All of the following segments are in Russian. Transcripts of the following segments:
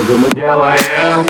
же мы делаем?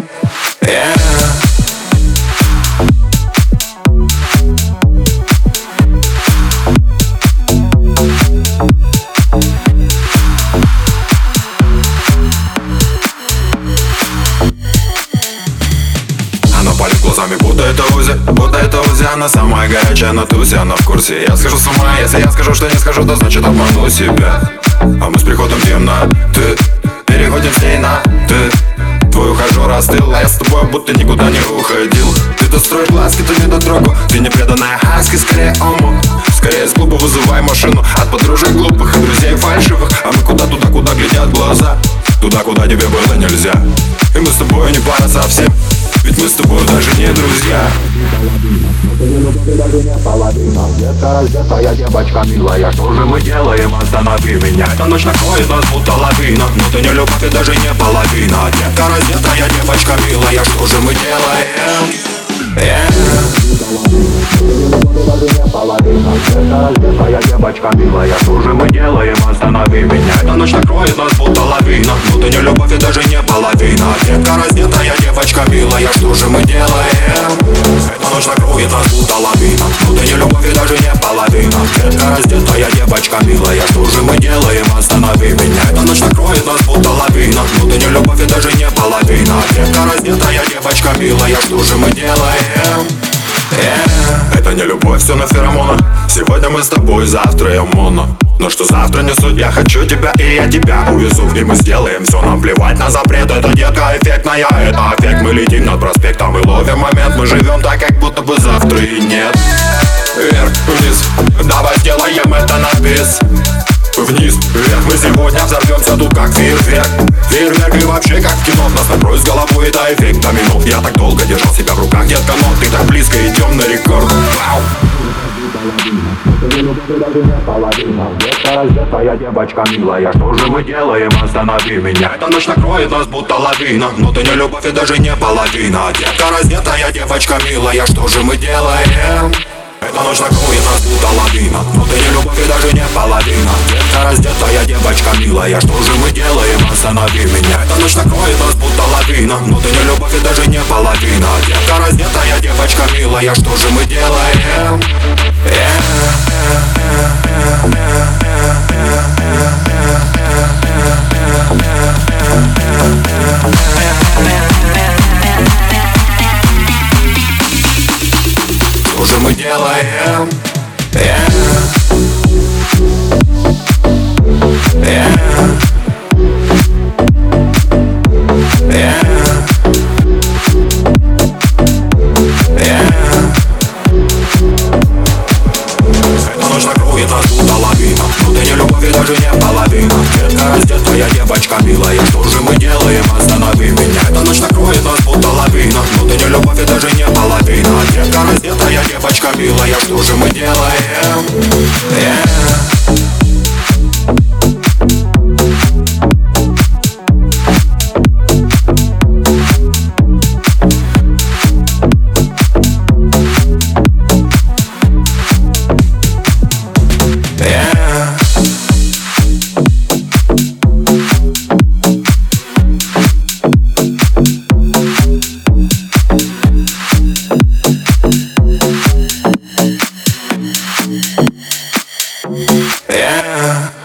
Она палит глазами, будто это Узи, она самая горячая на тусе, она в курсе. Я схожу с ума, если я скажу, что не скажу, то значит обману себя. А мы с приходом темноты переходим с ней на ты. Твой ухажер остыл, а я с тобой будто никуда не уходил. Ты-то строишь глазки, ты не дотрогу. Ты не преданная хаски, скорее омут. Скорее из клуба вызывай машину от подружек глупых и друзей фальшивых. А мы куда туда, куда глядят глаза, туда, куда тебе было нельзя. И мы с тобой не пара совсем, ведь мы с тобой даже не друзья. Даже не половина. Детка раздетая девочка милая, что же мы делаем? Останови меня. Эта ночь накроет нас будто лавина, но ты не любовь и даже не половина. Детка раздетая девочка милая, что же мы делаем? Даже не половина. Детка раздетая девочка милая, что же мы делаем? Останови меня. Эта ночь накроет нас будто лавина, но ты не любовь и даже не половина. Детка раздетая девочка милая, что же мы делаем? Эта ночь накроет нас будто лавина, но ты не любовь и даже не половина. Детка раздетая девочка милая, что же мы делаем? Останови меня. Эта ночь накроет нас будто лавина, но ты не любовь и даже не половина. Детка раздетая девочка милая, что же мы делаем? Это не любовь, все на феромонах. Сегодня мы с тобой, завтра я моно. Но что завтра не суть, я хочу тебя и я тебя увезу. И мы сделаем все, нам плевать на запрет. Это детка эффектная, это эффект. Мы летим над проспектом и ловим момент. Мы живем так, как будто бы завтра и нет. Вверх, вниз, давай сделаем это на бис. Вниз, вверх, мы сегодня взорвемся тут как фейерверк. Фейерверк и вообще как в кино. Нас накроет с головой, это эффект домино. Я так долго держал себя в руках, детка, но ты так близко, идем на рекорд. Даже не половина. Детка раздетая девочка милая, что же мы делаем? Останови меня. Эта ночь накроет нас будто лавина, но ты не любовь и даже не половина. Детка раздетая девочка милая, что же мы делаем? Эта ночь накроет нас будто лавина, но ты не любовь и даже не половина. Детка раздетая девочка милая, что же мы делаем? Останови меня. Эта ночь накроет нас будто лавина, но ты не любовь и даже не половина. Детка раздетая девочка милая, что же мы делаем? Что же мы делаем? Эта ночь накроет нас будто лавина, но ты не любовь и даже не половина. Детка раздетая девочка милая, что же мы делаем? Останови меня. Эта ночь накроет нас будто лавина, но ты не любовь и даже не половина. Детка раздетая девочка милая, что же мы делаем? Yeah.